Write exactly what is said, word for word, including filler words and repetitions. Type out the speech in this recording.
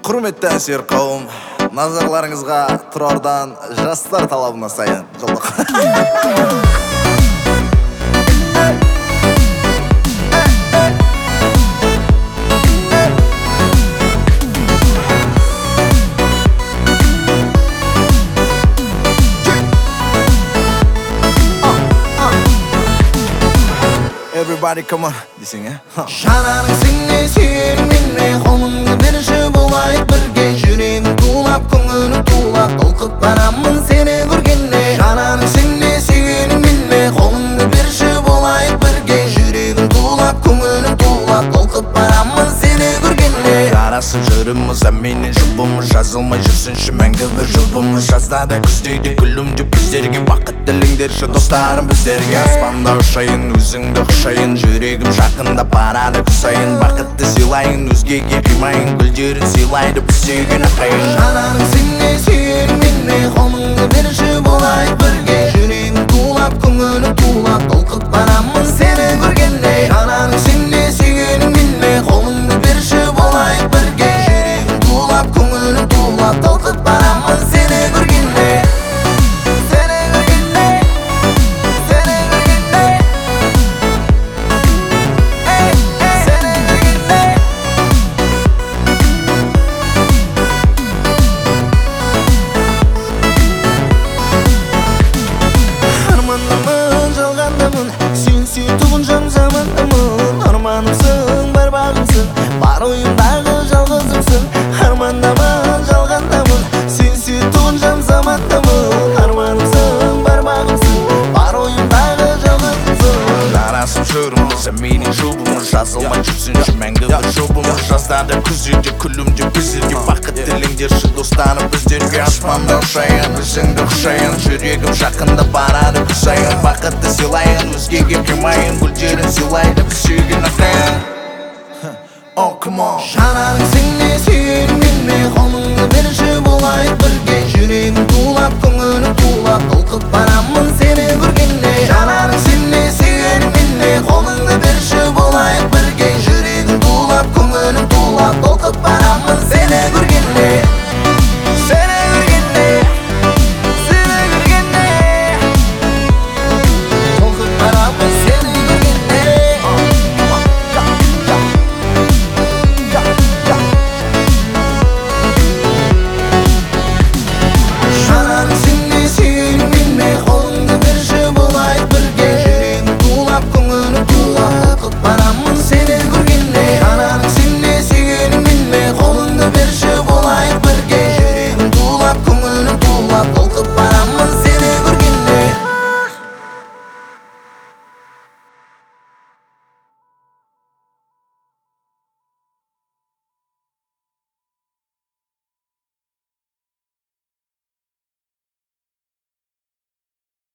Құрметті әншілер қауым, назарларыңызға Тұрардан жастар талабына сайын жолдық. Everybody come on, dесең ә? Жанарың сіңе сүйерің менне, қолыңды берші болайық бірге. Жүрегім тулап, көңілім тулап, толқып барамын сені көргенде. Жанарың сіңе сүйерің менне, қолыңды берші болайық бірге. Жүрегім тулап, көңілім тулап, толқып барамын сені көргенде. Жарасып жүріміз, әменен жұбымыз, жазылмай жүрсінші мәңгі бір жұбымыз. Жазда да күздейді күлімдеп біздерге, бақыт тіліңдерші достарым біздерге. Аспанда ұшайын, өзіңді құшайын, жүрегім жақында барады күсайын. Бақытты сыйлайын, өзгеге қимайын, гүлдерін сыйлайды біз сүйген ақайын. Жанарың сіңе сүйерің менне, қолыңды берші болайық бірге. Жүрегім тулап, көңілім тулап, толқып барамын сені көргенде. Жанарың сіңе сүйерің менне, қолыңды берші болайық бірге. Жүрегім тулап, көңілім тулап, толқып барамын сені көргенде. Сені көргенде, сені көргенде, ей, сені көргенде. Армандамын, жалғандамын, сен сүйтуғын жан замандамын. Арманымсың, бар бағымсың, бар ойымдағы жалғызымсың. Армандамын, жалғандамын, сен сүйтуғын жан замандамын. Арманымсың, бар бағымсың, бар ойымдағы жалғызымсың. Жарасып жүріміз, әменен жұбымыз, жазылмай жүрсінші мәңгі бір жұбымыз. Жазда да күзде күлімдеп біздерге, бақыт тіліңдерші достарым біздерге. Аспанда ұшайын, өзіңді құшайын, жүрегім жақында барады күсайын. Бақытты сыйлайын, өзгеге қимайын, гүлдерін сыйлайды біз сүйген ақайын. Oh, come on. Жанарың сіңе сүйерің менне, қолыңды берші болайық бірге. Жүрегім тулап, көңілім тулап, толқып барамын сені көргенде. Жанарың сіңе сүйерің менне, қолыңды берші болайық бірге. Жүрегім тулап, көңілім тулап, толқып барамын